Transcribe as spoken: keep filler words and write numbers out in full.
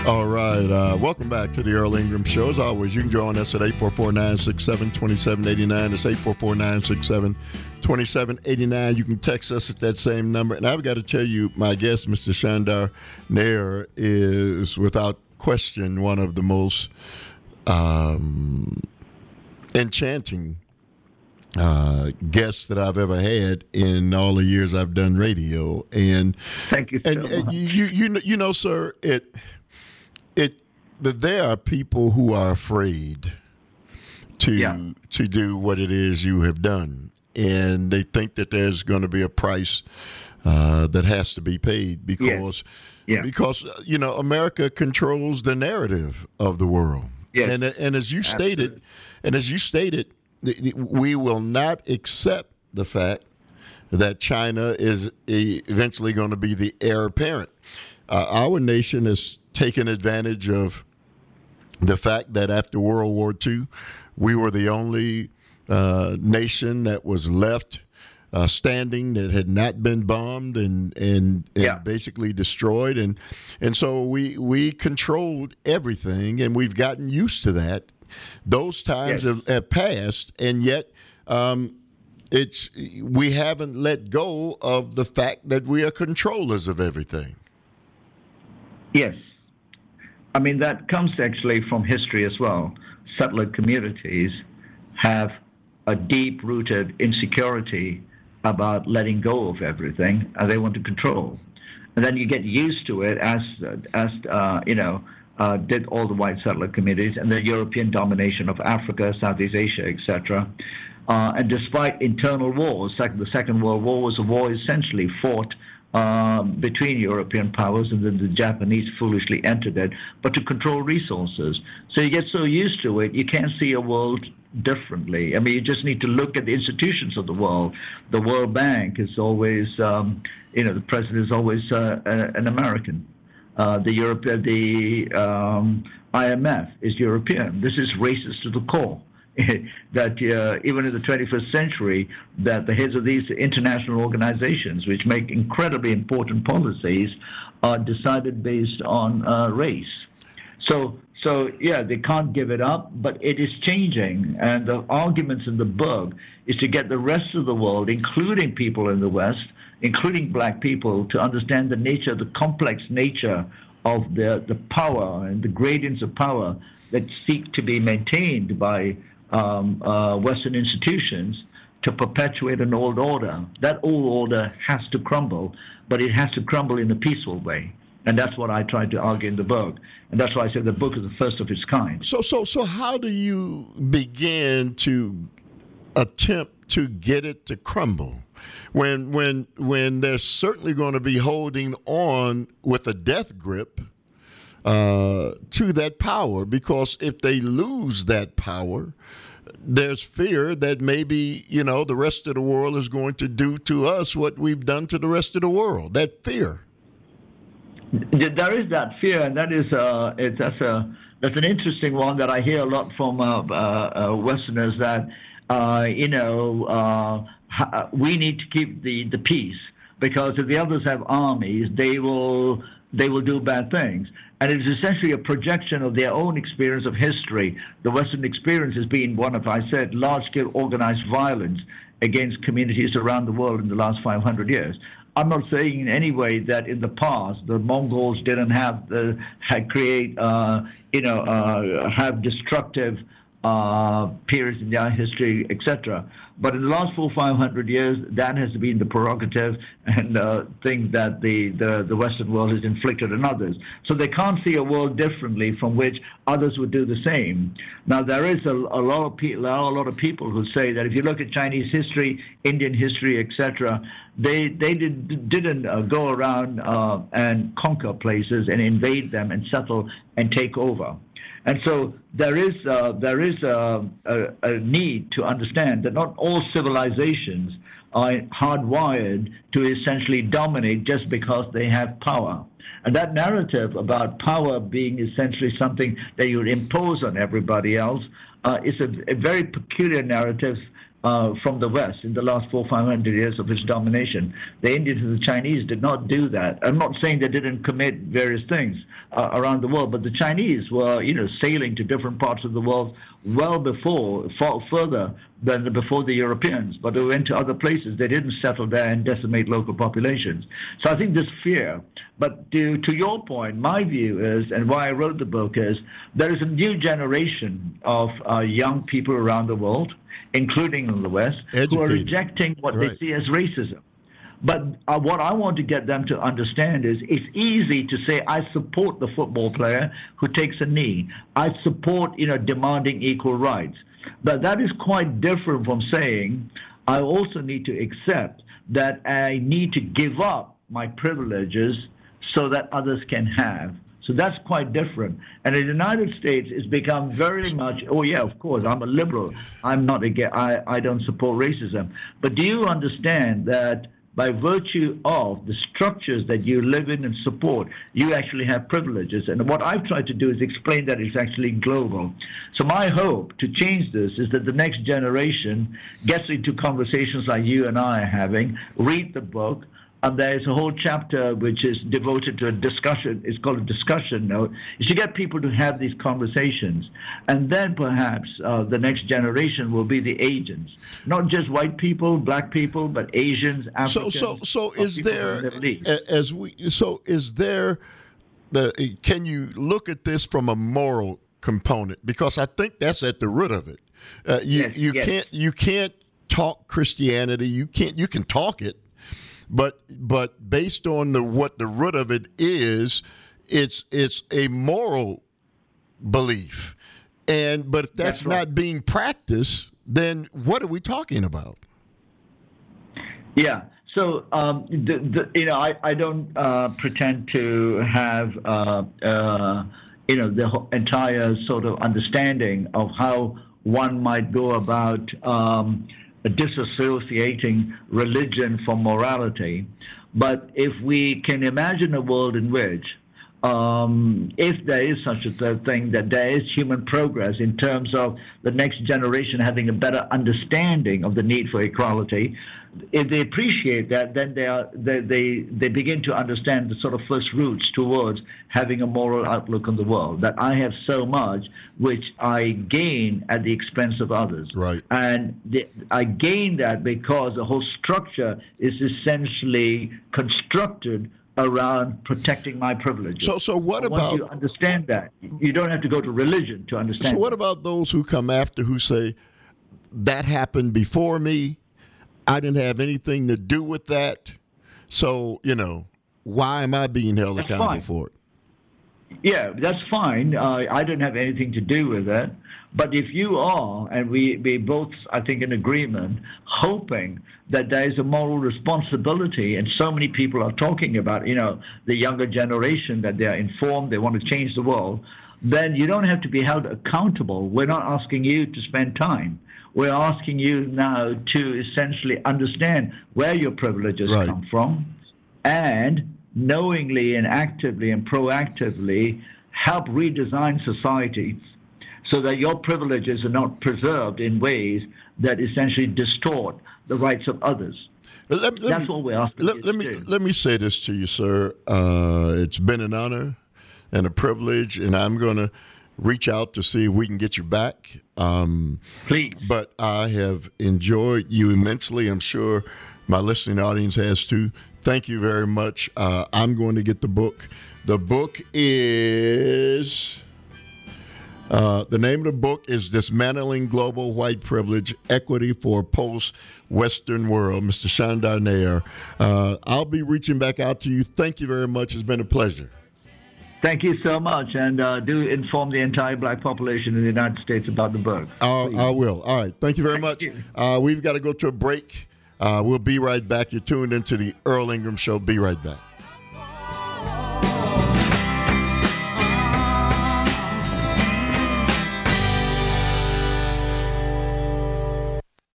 All right. Uh, welcome back to the Earl Ingram Show. As always, you can join us at eight four four, nine six seven, two seven eight nine. It's eight four four, nine six seven, two seven eight nine. You can text us at that same number. And I've got to tell you, my guest, Mister Shandar Nair, is without question one of the most um, enchanting uh, guests that I've ever had in all the years I've done radio. And thank you so and, much. And you, you, you know, sir, it it that there are people who are afraid to Yeah. to do what it is you have done, and they think that there's going to be a price uh, that has to be paid because Yeah. because you know America controls the narrative of the world. Yes. And and as you stated, Absolutely. and as you stated, th- th- we will not accept the fact that China is e- eventually going to be the heir apparent. Uh, our nation has taken advantage of the fact that after World War Two, we were the only uh, nation that was left uh, standing that had not been bombed and and, and Yeah. basically destroyed, and and so we we controlled everything, and we've gotten used to that. Those times Yes. have, have passed, and yet um, it's we haven't let go of the fact that we are controllers of everything. Yes. I mean, that comes actually from history as well. Settler communities have a deep-rooted insecurity about letting go of everything, and they want to control. And then you get used to it, as, as uh, you know, uh, did all the white settler communities, and the European domination of Africa, Southeast Asia, et cetera. Uh, and despite internal wars, like the Second World War was a war essentially fought Um, between European powers, and then the Japanese foolishly entered it, but to control resources. So you get so used to it, you can't see a world differently. I mean, you just need to look at the institutions of the world. The World Bank is always, um, you know, the president is always uh, a- an American. Uh, the Europe, uh, the um, I M F is European. This is racist to the core. That uh, even in the twenty-first century, that the heads of these international organizations, which make incredibly important policies, are decided based on uh, race. So, so yeah, they can't give it up, but it is changing. And the arguments in the book is to get the rest of the world, including people in the West, including black people, to understand the nature, the complex nature of the, the power and the gradients of power that seek to be maintained by Um, uh, Western institutions to perpetuate an old order. That old order has to crumble, but it has to crumble in a peaceful way. And that's what I tried to argue in the book. And that's why I said the book is the first of its kind. So, so, so, how do you begin to attempt to get it to crumble when, when, when they're certainly going to be holding on with a death grip uh, to that power? Because if they lose that power, there's fear that maybe, you know, the rest of the world is going to do to us what we've done to the rest of the world. That fear. There is that fear, and that is uh, it's, that's a that's an interesting one that I hear a lot from uh, uh, uh, Westerners. That uh, you know uh, we need to keep the, the peace, because if the others have armies, they will they will do bad things. And it is essentially a projection of their own experience of history. The Western experience has been one of, I said, large-scale organized violence against communities around the world in the last five hundred years. I'm not saying in any way that in the past the Mongols didn't have the had create uh, you know uh, have destructive uh, periods in their history, et cetera. But in the last four, five hundred years, that has been the prerogative and uh, thing that the, the, the Western world has inflicted on others. So they can't see a world differently from which others would do the same. Now, there is a, a lot of people, there are a lot of people who say that if you look at Chinese history, Indian history, et cetera, they they did, didn't uh, go around uh, and conquer places and invade them and settle and take over. And so there is uh, there is a, a, a need to understand that not all civilizations are hardwired to essentially dominate just because they have power. And that narrative about power being essentially something that you would impose on everybody else uh, is a, a very peculiar narrative uh, from the West in the last four, five hundred years of its domination. The Indians and the Chinese did not do that. I'm not saying they didn't commit various things uh, around the world, but the Chinese were, you know, sailing to different parts of the world well before, far further than before the Europeans. But they went to other places. They didn't settle there and decimate local populations. So I think this fear. But to, to your point, my view is, and why I wrote the book is, there is a new generation of uh, young people around the world, including in the West, Educated. who are rejecting what Right. they see as racism. But uh, what I want to get them to understand is it's easy to say, I support the football player who takes a knee. I support, you know, demanding equal rights. But that is quite different from saying, I also need to accept that I need to give up my privileges so that others can have. So that's quite different. And in the United States, it's become very much, oh, yeah, of course, I'm a liberal. I'm not against, I, I don't support racism. But do you understand that by virtue of the structures that you live in and support, you actually have privileges? And what I've tried to do is explain that it's actually global. So my hope to change this is that the next generation gets into conversations like you and I are having, read the book. And there's a whole chapter which is devoted to a discussion. It's called a discussion note. Is to get people to have these conversations. And then perhaps uh, the next generation will be the agents. Not just white people, black people, but Asians, Africans. So, so, so is there, as we, so is there, the, can you look at this from a moral component? Because I think that's at the root of it. Uh, you yes, you yes. can't you can't talk Christianity. You can't you can talk it. But but based on the what the root of it is, it's it's a moral belief, and but if that's, that's right. not being practiced, then what are we talking about? Yeah. So um, the, the, you know, I I don't uh, pretend to have uh, uh, you know the entire sort of understanding of how one might go about Um, disassociating religion from morality. But if we can imagine a world in which, um, if there is such a thing, that there is human progress in terms of the next generation having a better understanding of the need for equality, if they appreciate that, then they are they, they they begin to understand the sort of first roots towards having a moral outlook on the world. That I have so much which I gain at the expense of others, right? And the, I gain that because the whole structure is essentially constructed around protecting my privileges. So, so what so about? Once you understand that, you don't have to go to religion to understand. So, what that. about those who come after who say that happened before me? I didn't have anything to do with that. So, you know, why am I being held that's accountable fine. for it? Yeah, that's fine. Uh, I didn't have anything to do with it. But if you are, and we, we both, I think, in agreement, hoping that there is a moral responsibility, and so many people are talking about, you know, the younger generation, that they are informed, they want to change the world, then you don't have to be held accountable. We're not asking you to spend time. We're asking you now to essentially understand where your privileges right. come from, and knowingly and actively and proactively help redesign society so that your privileges are not preserved in ways that essentially distort the rights of others. Let, let That's me, what we're asking let, you let to me, do. Let me say this to you, sir. Uh, it's been an honor and a privilege, and I'm going to reach out to see if we can get you back. Um, Please. But I have enjoyed you immensely. I'm sure my listening audience has too. Thank you very much. Uh, I'm going to get the book. The book is, uh, the name of the book is Dismantling Global White Privilege, Equity for a Post-Western World, Mister Shandar Nair. Uh, I'll be reaching back out to you. Thank you very much. It's been a pleasure. Thank you so much, and uh, do inform the entire black population in the United States about the book. Uh, I will. All right. Thank you very Thank much. you. Uh, we've got to go to a break. Uh, we'll be right back. You're tuned into the Earl Ingram Show. Be right back.